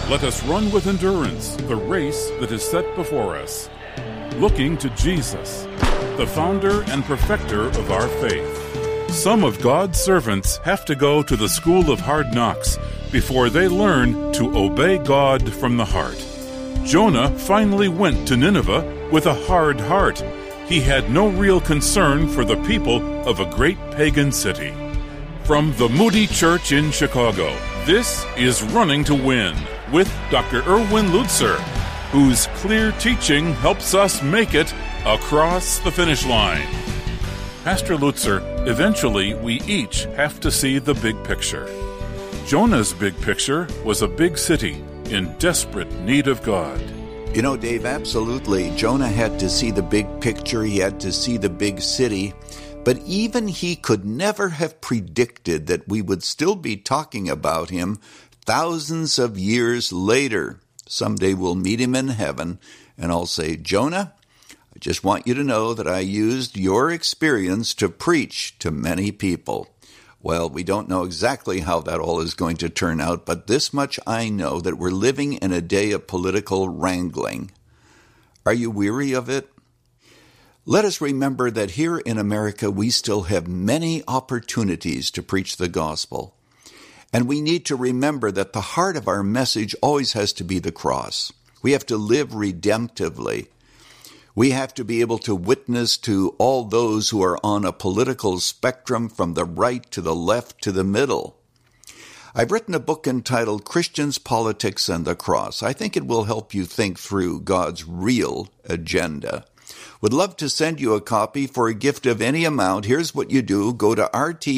Let us run with endurance the race that is set before us, looking to Jesus, the founder and perfecter of our faith. Some of God's servants have to go to the school of hard knocks before they learn to obey God from the heart. Jonah finally went to Nineveh with a hard heart. He had no real concern for the people of a great pagan city. From the Moody Church in Chicago, this is Running to Win with Dr. Erwin Lutzer, whose clear teaching helps us make it across the finish line. Pastor Lutzer, eventually we each have to see the big picture. Jonah's big picture was a big city in desperate need of God. You know, Dave, absolutely. Jonah had to see the big picture. He had to see the big city. But even he could never have predicted that we would still be talking about him thousands of years later. Someday we'll meet him in heaven, and I'll say, Jonah, I just want you to know that I used your experience to preach to many people. Well, we don't know exactly how that all is going to turn out, but this much I know, that we're living in a day of political wrangling. Are you weary of it? Let us remember that here in America we still have many opportunities to preach the gospel. And we need to remember that the heart of our message always has to be the cross. We have to live redemptively. We have to be able to witness to all those who are on a political spectrum from the right to the left to the middle. I've written a book entitled Christians, Politics, and the Cross. I think it will help you think through God's real agenda. Would love to send you a copy for a gift of any amount. Here's what you do. Go to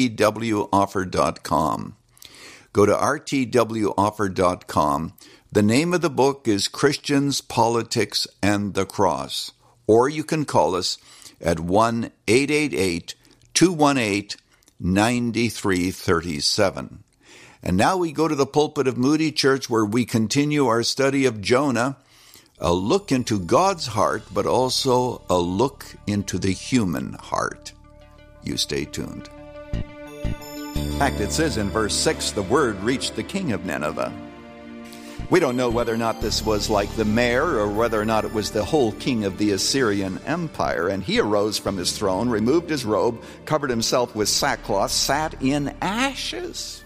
rtwoffer.com. Go to rtwoffer.com. The name of the book is Christians, Politics, and the Cross. Or you can call us at 1-888-218-9337. And now we go to the pulpit of Moody Church, where we continue our study of Jonah, a look into God's heart, but also a look into the human heart. You stay tuned. In fact, it says in verse 6, the word reached the king of Nineveh. We don't know whether or not this was like the mayor or whether or not it was the whole king of the Assyrian Empire. And he arose from his throne, removed his robe, covered himself with sackcloth, sat in ashes.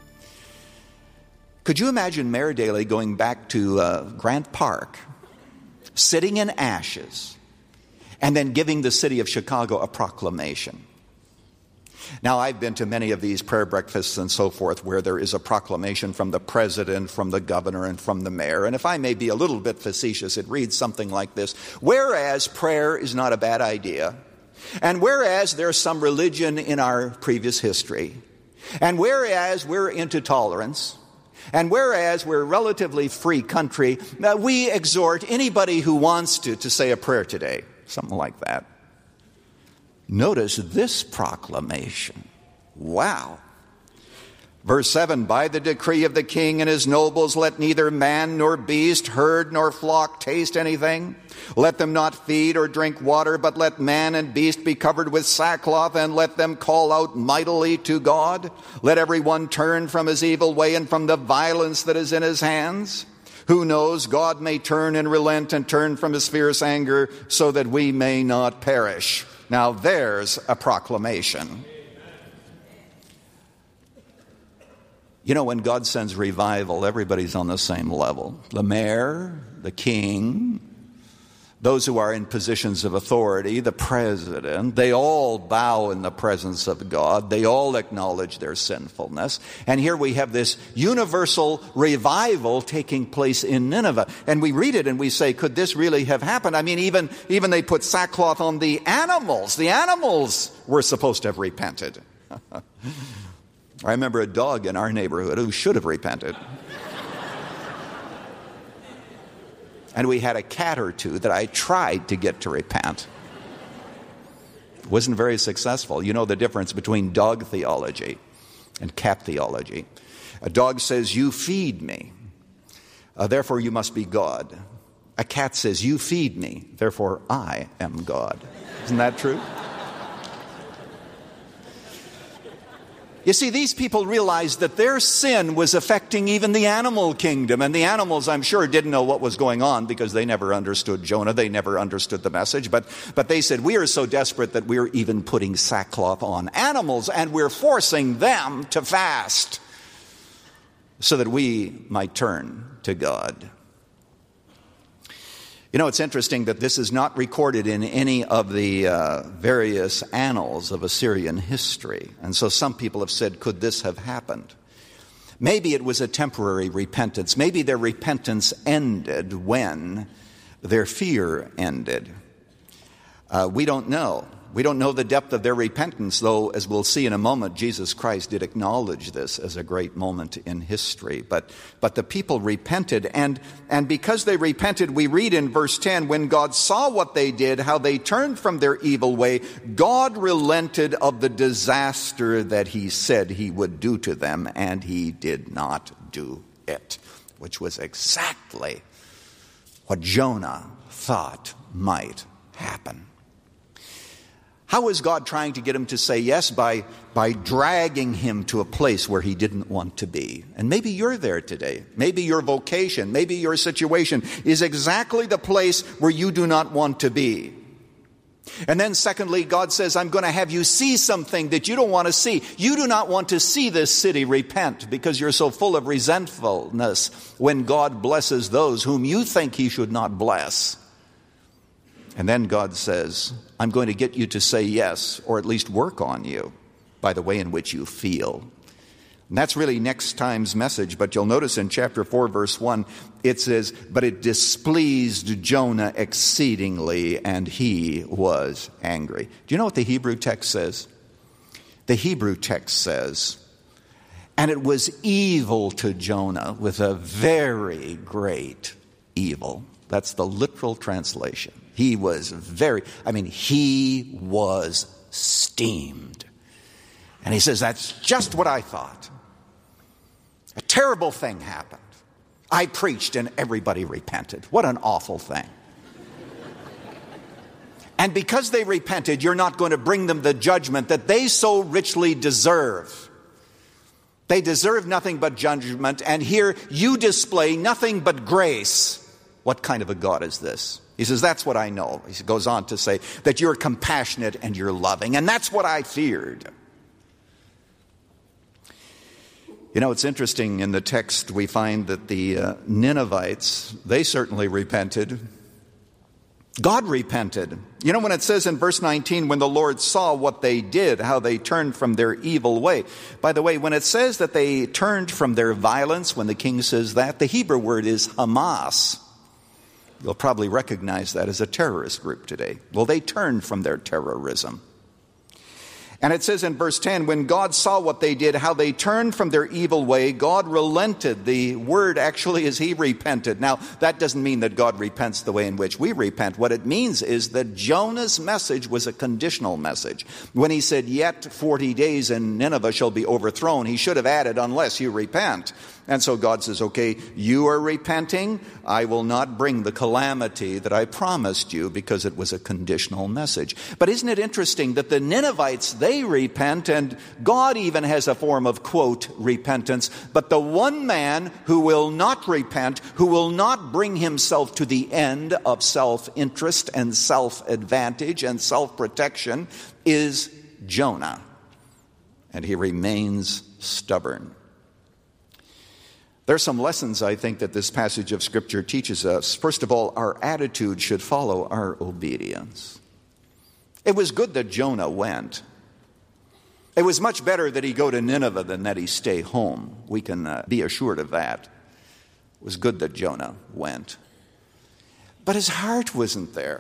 Could you imagine Mayor Daley going back to Grant Park, sitting in ashes, and then giving the city of Chicago a proclamation? Now, I've been to many of these prayer breakfasts and so forth where there is a proclamation from the president, from the governor, and from the mayor. And if I may be a little bit facetious, it reads something like this. Whereas prayer is not a bad idea, and whereas there's some religion in our previous history, and whereas we're into tolerance, and whereas we're a relatively free country, we exhort anybody who wants to say a prayer today. Something like that. Notice this proclamation. Wow. Verse 7, by the decree of the king and his nobles, let neither man nor beast, herd nor flock taste anything. Let them not feed or drink water, but let man and beast be covered with sackcloth, and let them call out mightily to God. Let everyone turn from his evil way and from the violence that is in his hands. Who knows, God may turn and relent and turn from his fierce anger so that we may not perish. Now there's a proclamation. You know, when God sends revival, everybody's on the same level. The mayor, the king, those who are in positions of authority, the president, they all bow in the presence of God. They all acknowledge their sinfulness. And here we have this universal revival taking place in Nineveh. And we read it and we say, could this really have happened? I mean, even they put sackcloth on the animals. The animals were supposed to have repented. I remember a dog in our neighborhood who should have repented. And we had a cat or two that I tried to get to repent. Wasn't very successful. You know the difference between dog theology and cat theology. A dog says, you feed me, therefore you must be God. A cat says, you feed me, therefore I am God. Isn't that true? You see, these people realized that their sin was affecting even the animal kingdom. And the animals, I'm sure, didn't know what was going on because they never understood Jonah. They never understood the message. But they said, we are so desperate that we're even putting sackcloth on animals and we're forcing them to fast so that we might turn to God. You know, it's interesting that this is not recorded in any of the various annals of Assyrian history. And so some people have said, could this have happened? Maybe it was a temporary repentance. Maybe their repentance ended when their fear ended. We don't know. We don't know the depth of their repentance, though, as we'll see in a moment, Jesus Christ did acknowledge this as a great moment in history. But the people repented, and because they repented, we read in verse 10, when God saw what they did, how they turned from their evil way, God relented of the disaster that he said he would do to them, and he did not do it, which was exactly what Jonah thought might happen. How was God trying to get him to say yes? By dragging him to a place where he didn't want to be. And maybe you're there today. Maybe your vocation, maybe your situation is exactly the place where you do not want to be. And then secondly, God says, I'm going to have you see something that you don't want to see. You do not want to see this city repent because you're so full of resentfulness when God blesses those whom you think he should not bless. And then God says, I'm going to get you to say yes, or at least work on you by the way in which you feel. And that's really next time's message, but you'll notice in chapter 4, verse 1, it says, but it displeased Jonah exceedingly, and he was angry. Do you know what the Hebrew text says? The Hebrew text says, and it was evil to Jonah with a very great evil. That's the literal translation. He was he was steamed. And he says, that's just what I thought. A terrible thing happened. I preached and everybody repented. What an awful thing. And because they repented, you're not going to bring them the judgment that they so richly deserve. They deserve nothing but judgment, and here you display nothing but grace. What kind of a God is this? He says, that's what I know. He goes on to say that you're compassionate and you're loving, and that's what I feared. You know, it's interesting in the text we find that the Ninevites, they certainly repented. God repented. You know, when it says in verse 19, when the Lord saw what they did, how they turned from their evil way. By the way, when it says that they turned from their violence, when the king says that, the Hebrew word is Hamas. You'll probably recognize that as a terrorist group today. Well, they turned from their terrorism. And it says in verse 10, when God saw what they did, how they turned from their evil way, God relented. The word actually is he repented. Now, that doesn't mean that God repents the way in which we repent. What it means is that Jonah's message was a conditional message. When he said, yet 40 days and Nineveh shall be overthrown, he should have added, unless you repent. And so God says, okay, you are repenting. I will not bring the calamity that I promised you, because it was a conditional message. But isn't it interesting that the Ninevites, they repent, and God even has a form of, quote, repentance. But the one man who will not repent, who will not bring himself to the end of self-interest and self-advantage and self-protection is Jonah. And he remains stubborn. There are some lessons, I think, that this passage of Scripture teaches us. First of all, our attitude should follow our obedience. It was good that Jonah went. It was much better that he go to Nineveh than that he stay home. We can be assured of that. It was good that Jonah went. But his heart wasn't there.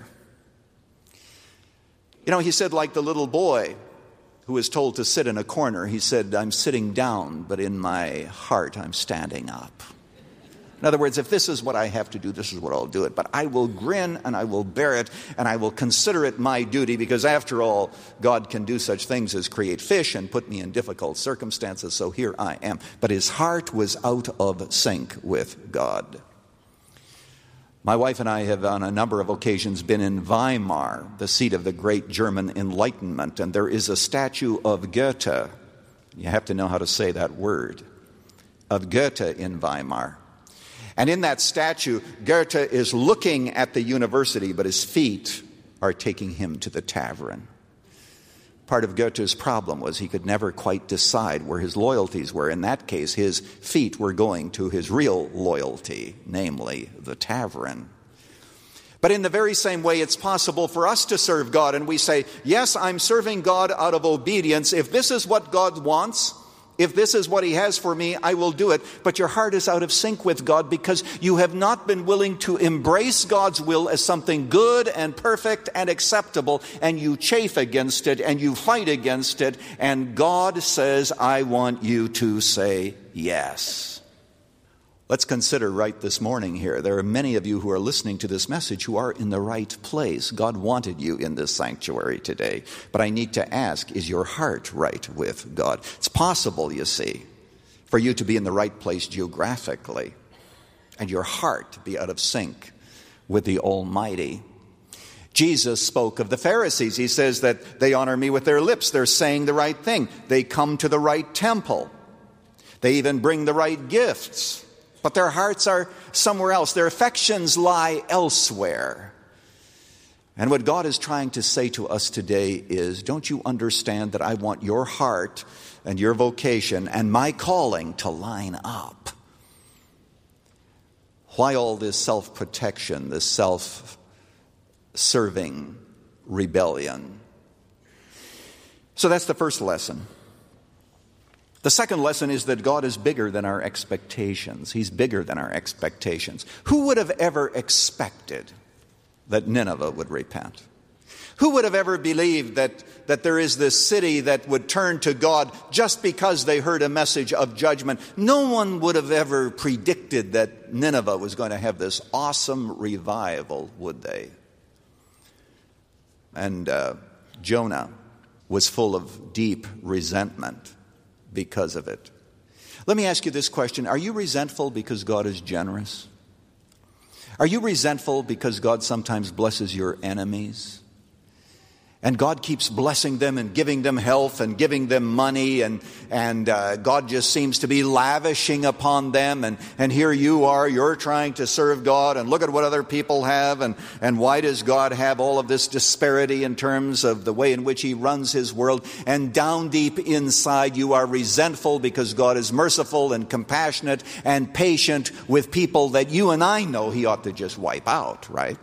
You know, he said, like the little boy who was told to sit in a corner, he said, I'm sitting down, but in my heart I'm standing up. In other words, if this is what I have to do, this is what I'll do it. But I will grin and I will bear it and I will consider it my duty, because after all, God can do such things as create fish and put me in difficult circumstances, so here I am. But his heart was out of sync with God. My wife and I have on a number of occasions been in Weimar, the seat of the great German Enlightenment, and there is a statue of Goethe You have to know how to say that word. Of Goethe in Weimar. And in that statue, Goethe is looking at the university, but his feet are taking him to the tavern. Part of Goethe's problem was he could never quite decide where his loyalties were. In that case, his feet were going to his real loyalty, namely the tavern. But in the very same way, it's possible for us to serve God, and we say, yes, I'm serving God out of obedience. If this is what God wants, if this is what He has for me, I will do it. But your heart is out of sync with God because you have not been willing to embrace God's will as something good and perfect and acceptable, and you chafe against it and you fight against it, and God says, I want you to say yes. Let's consider right this morning here. There are many of you who are listening to this message who are in the right place. God wanted you in this sanctuary today. But I need to ask, is your heart right with God? It's possible, you see, for you to be in the right place geographically and your heart to be out of sync with the Almighty. Jesus spoke of the Pharisees. He says that they honor me with their lips. They're saying the right thing. They come to the right temple. They even bring the right gifts. But their hearts are somewhere else. Their affections lie elsewhere. And what God is trying to say to us today is, don't you understand that I want your heart and your vocation and my calling to line up? Why all this self-protection, this self-serving rebellion? So that's the first lesson. The second lesson is that God is bigger than our expectations. He's bigger than our expectations. Who would have ever expected that Nineveh would repent? Who would have ever believed that there is this city that would turn to God just because they heard a message of judgment? No one would have ever predicted that Nineveh was going to have this awesome revival, would they? And Jonah was full of deep resentment because of it. Let me ask you this question. Are you resentful because God is generous? Are you resentful because God sometimes blesses your enemies? And God keeps blessing them and giving them health and giving them money, and God just seems to be lavishing upon them, and here you are, you're trying to serve God, and look at what other people have, and why does God have all of this disparity in terms of the way in which He runs His world? And down deep inside you are resentful because God is merciful and compassionate and patient with people that you and I know He ought to just wipe out, right?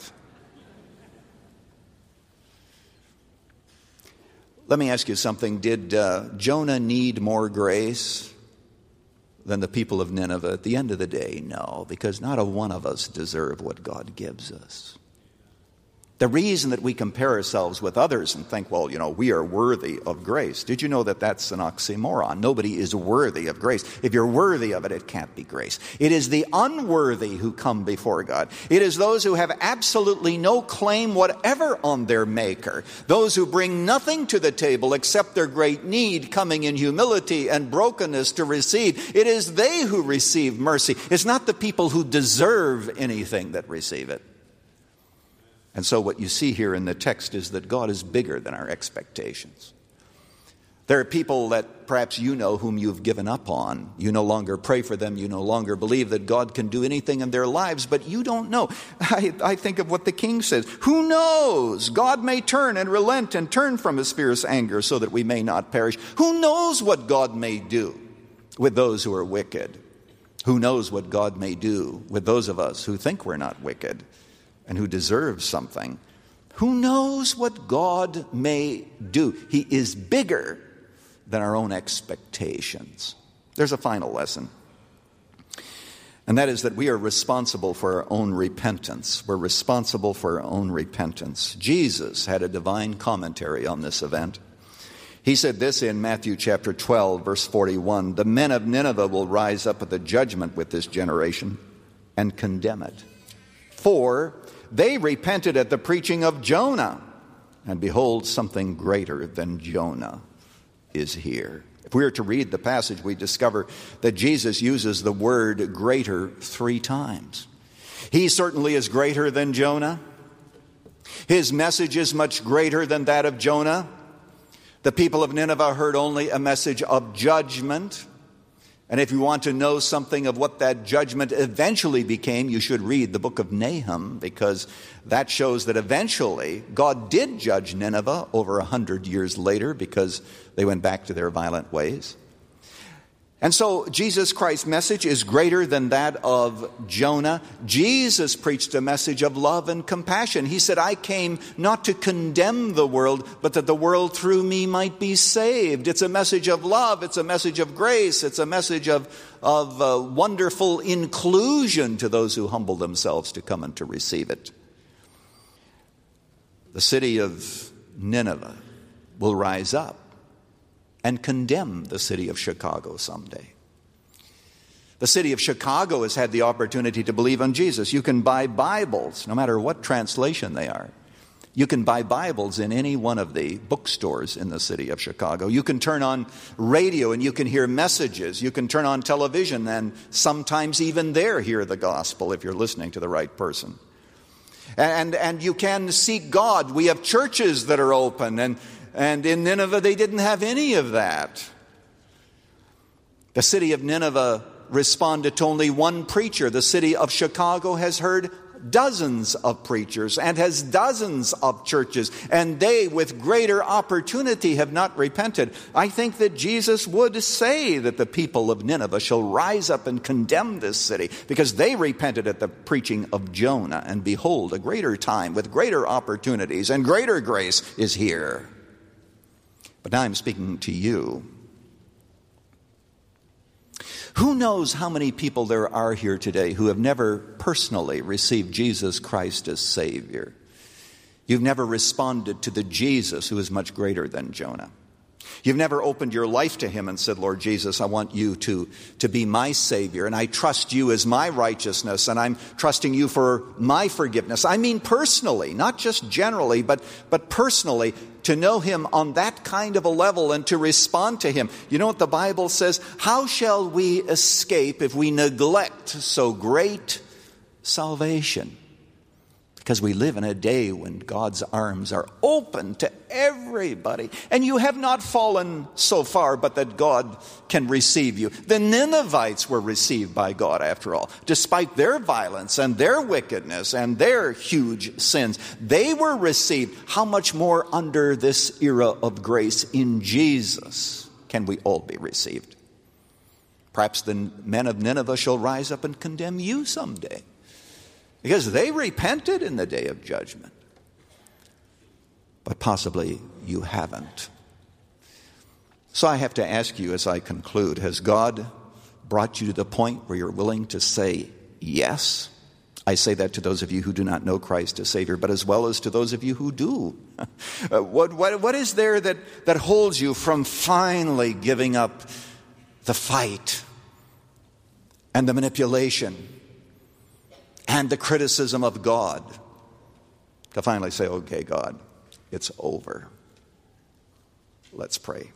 Let me ask you something. Did Jonah need more grace than the people of Nineveh? At the end of the day, no, because not a one of us deserve what God gives us. The reason that we compare ourselves with others and think, well, we are worthy of grace. Did you know that that's an oxymoron? Nobody is worthy of grace. If you're worthy of it, it can't be grace. It is the unworthy who come before God. It is those who have absolutely no claim whatever on their Maker. Those who bring nothing to the table except their great need, coming in humility and brokenness to receive. It is they who receive mercy. It's not the people who deserve anything that receive it. And so what you see here in the text is that God is bigger than our expectations. There are people that perhaps you know whom you've given up on. You no longer pray for them. You no longer believe that God can do anything in their lives, but you don't know. I think of what the king says. Who knows? God may turn and relent and turn from His fierce anger so that we may not perish. Who knows what God may do with those who are wicked? Who knows what God may do with those of us who think we're not wicked and who deserve something? Who knows what God may do? He is bigger than our own expectations. There's a final lesson, and that is that we are responsible for our own repentance. We're responsible for our own repentance. Jesus had a divine commentary on this event. He said this in Matthew chapter 12, verse 41, "The men of Nineveh will rise up at the judgment with this generation and condemn it. For they repented at the preaching of Jonah, and behold, something greater than Jonah is here." If we were to read the passage, we discover that Jesus uses the word greater 3 times. He certainly is greater than Jonah. His message is much greater than that of Jonah. The people of Nineveh heard only a message of judgment. And if you want to know something of what that judgment eventually became, you should read the book of Nahum, because that shows that eventually God did judge Nineveh over 100 years later because they went back to their violent ways. And so Jesus Christ's message is greater than that of Jonah. Jesus preached a message of love and compassion. He said, I came not to condemn the world, but that the world through me might be saved. It's a message of love. It's a message of grace. It's a message of wonderful inclusion to those who humble themselves to come and to receive it. The city of Nineveh will rise up and condemn the city of Chicago someday. The city of Chicago has had the opportunity to believe on Jesus. You can buy Bibles, no matter what translation they are. You can buy Bibles in any one of the bookstores in the city of Chicago. You can turn on radio and you can hear messages. You can turn on television and sometimes even there hear the gospel if you're listening to the right person. And you can seek God. We have churches that are open, and in Nineveh, they didn't have any of that. The city of Nineveh responded to only one preacher. The city of Chicago has heard dozens of preachers and has dozens of churches, and they, with greater opportunity, have not repented. I think that Jesus would say that the people of Nineveh shall rise up and condemn this city because they repented at the preaching of Jonah. And behold, a greater time with greater opportunities and greater grace is here. But now I'm speaking to you. Who knows how many people there are here today who have never personally received Jesus Christ as Savior? You've never responded to the Jesus who is much greater than Jonah. You've never opened your life to Him and said, Lord Jesus, I want you to be my Savior, and I trust you as my righteousness, and I'm trusting you for my forgiveness. I mean personally, not just generally, but personally, to know Him on that kind of a level and to respond to Him. You know what the Bible says? How shall we escape if we neglect so great salvation? Because we live in a day when God's arms are open to everybody. And you have not fallen so far but that God can receive you. The Ninevites were received by God after all. Despite their violence and their wickedness and their huge sins, they were received. How much more under this era of grace in Jesus can we all be received? Perhaps the men of Nineveh shall rise up and condemn you someday, because they repented in the day of judgment. But possibly you haven't. So I have to ask you as I conclude, has God brought you to the point where you're willing to say yes? I say that to those of you who do not know Christ as Savior, but as well as to those of you who do. What is there that holds you from finally giving up the fight and the manipulation and the criticism of God, to finally say, okay, God, it's over. Let's pray.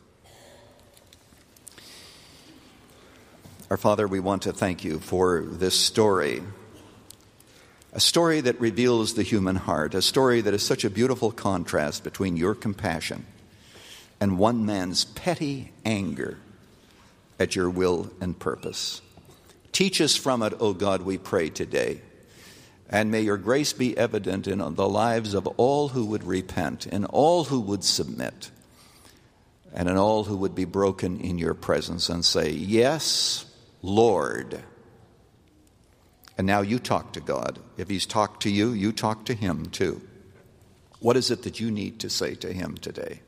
Our Father, we want to thank you for this story, a story that reveals the human heart, a story that is such a beautiful contrast between your compassion and one man's petty anger at your will and purpose. Teach us from it, O God, we pray today. And may your grace be evident in the lives of all who would repent, in all who would submit, and in all who would be broken in your presence and say, yes, Lord. And now you talk to God. If He's talked to you, you talk to Him too. What is it that you need to say to Him today?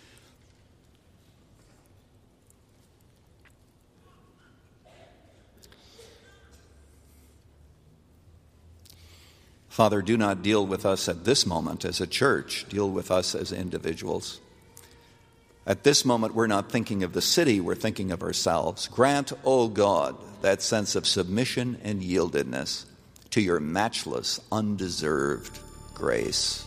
Father, do not deal with us at this moment as a church. Deal with us as individuals. At this moment, we're not thinking of the city, we're thinking of ourselves. Grant, O God, that sense of submission and yieldedness to your matchless, undeserved grace.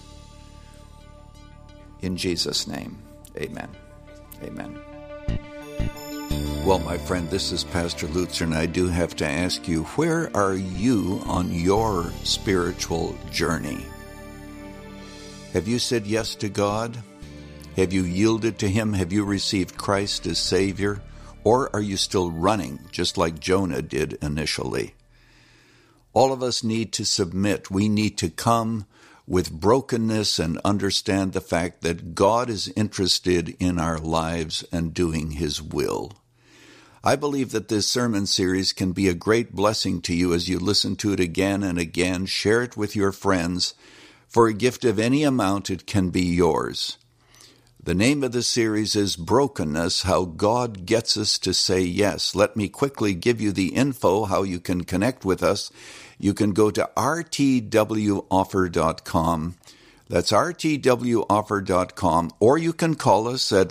In Jesus' name, amen. Amen. Well, my friend, this is Pastor Lutzer, and I do have to ask you, where are you on your spiritual journey? Have you said yes to God? Have you yielded to Him? Have you received Christ as Savior? Or are you still running, just like Jonah did initially? All of us need to submit. We need to come with brokenness and understand the fact that God is interested in our lives and doing His will. I believe that this sermon series can be a great blessing to you as you listen to it again and again. Share it with your friends. For a gift of any amount, it can be yours. The name of the series is Brokenness, How God Gets Us to Say Yes. Let me quickly give you the info, how you can connect with us. You can go to rtwoffer.com. That's rtwoffer.com. Or you can call us at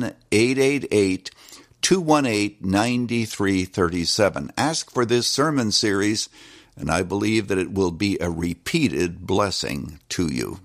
1-888-218-9337. Ask for this sermon series, and I believe that it will be a repeated blessing to you.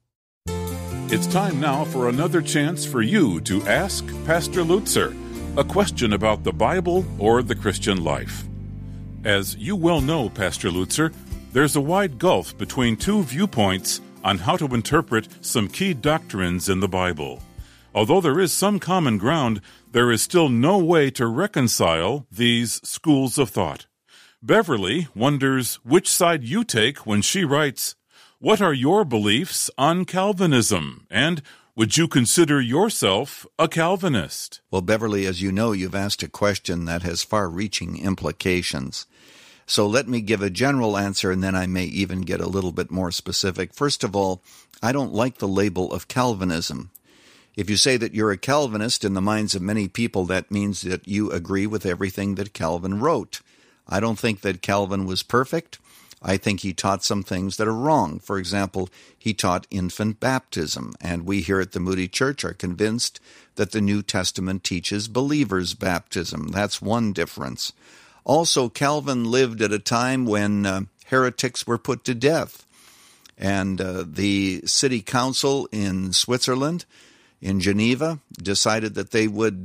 It's time now for another chance for you to ask Pastor Lutzer a question about the Bible or the Christian life. As you well know, Pastor Lutzer, there's a wide gulf between two viewpoints on how to interpret some key doctrines in the Bible. Although there is some common ground, there is still no way to reconcile these schools of thought. Beverly wonders which side you take when she writes, "What are your beliefs on Calvinism? And would you consider yourself a Calvinist?" Well, Beverly, as you know, you've asked a question that has far-reaching implications. So let me give a general answer, and then I may even get a little bit more specific. First of all, I don't like the label of Calvinism. If you say that you're a Calvinist, in the minds of many people, that means that you agree with everything that Calvin wrote. I don't think that Calvin was perfect. I think he taught some things that are wrong. For example, he taught infant baptism, and we here at the Moody Church are convinced that the New Testament teaches believers' baptism. That's one difference. Also, Calvin lived at a time when heretics were put to death, and the city council in Switzerland, in Geneva, decided that they would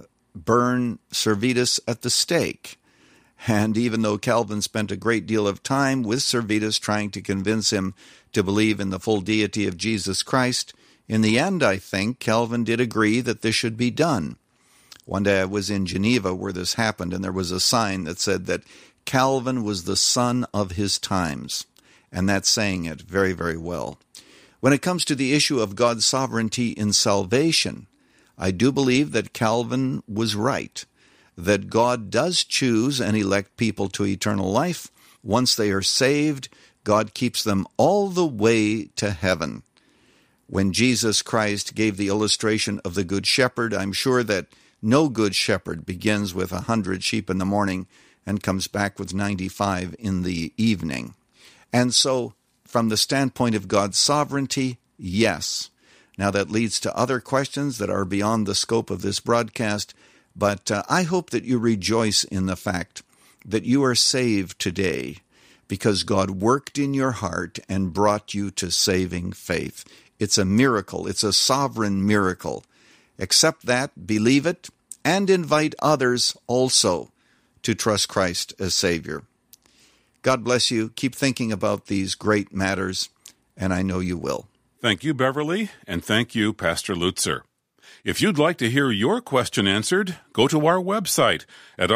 burn Servetus at the stake. And even though Calvin spent a great deal of time with Servetus trying to convince him to believe in the full deity of Jesus Christ, in the end, I think, Calvin did agree that this should be done. One day I was in Geneva where this happened, and there was a sign that said that Calvin was the son of his times. And that's saying it very, very well. When it comes to the issue of God's sovereignty in salvation, I do believe that Calvin was right, that God does choose and elect people to eternal life. Once they are saved, God keeps them all the way to heaven. When Jesus Christ gave the illustration of the Good Shepherd, I'm sure that no good shepherd begins with 100 sheep in the morning and comes back with 95 in the evening. And so, from the standpoint of God's sovereignty, yes. Now that leads to other questions that are beyond the scope of this broadcast, but I hope that you rejoice in the fact that you are saved today because God worked in your heart and brought you to saving faith. It's a miracle. It's a sovereign miracle. Accept that, believe it, and invite others also to trust Christ as Savior. God bless you. Keep thinking about these great matters, and I know you will. Thank you, Beverly, and thank you, Pastor Lutzer. If you'd like to hear your question answered, go to our website at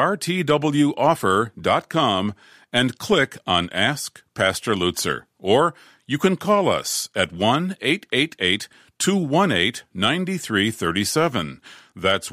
rtwoffer.com and click on Ask Pastor Lutzer. Or you can call us at 1-888-218-9337. That's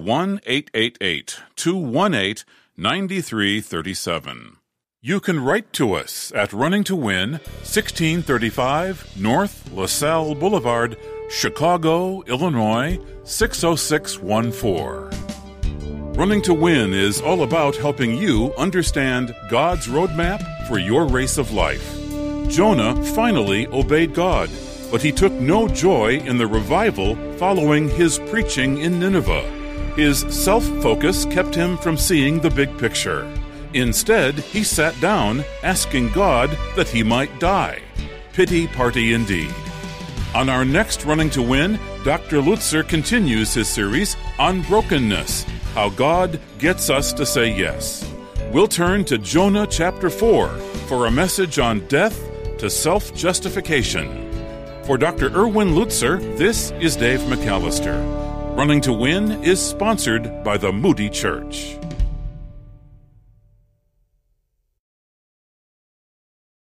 1-888-218-9337. You can write to us at Running to Win, 1635 North LaSalle Boulevard, Chicago, Illinois, 60614. Running to Win is all about helping you understand God's roadmap for your race of life. Jonah finally obeyed God, but he took no joy in the revival following his preaching in Nineveh. His self-focus kept him from seeing the big picture. Instead, he sat down, asking God that he might die. Pity party indeed. On our next Running to Win, Dr. Lutzer continues his series on brokenness, how God gets us to say yes. We'll turn to Jonah chapter 4 for a message on death to self-justification. For Dr. Erwin Lutzer, this is Dave McAllister. Running to Win is sponsored by the Moody Church.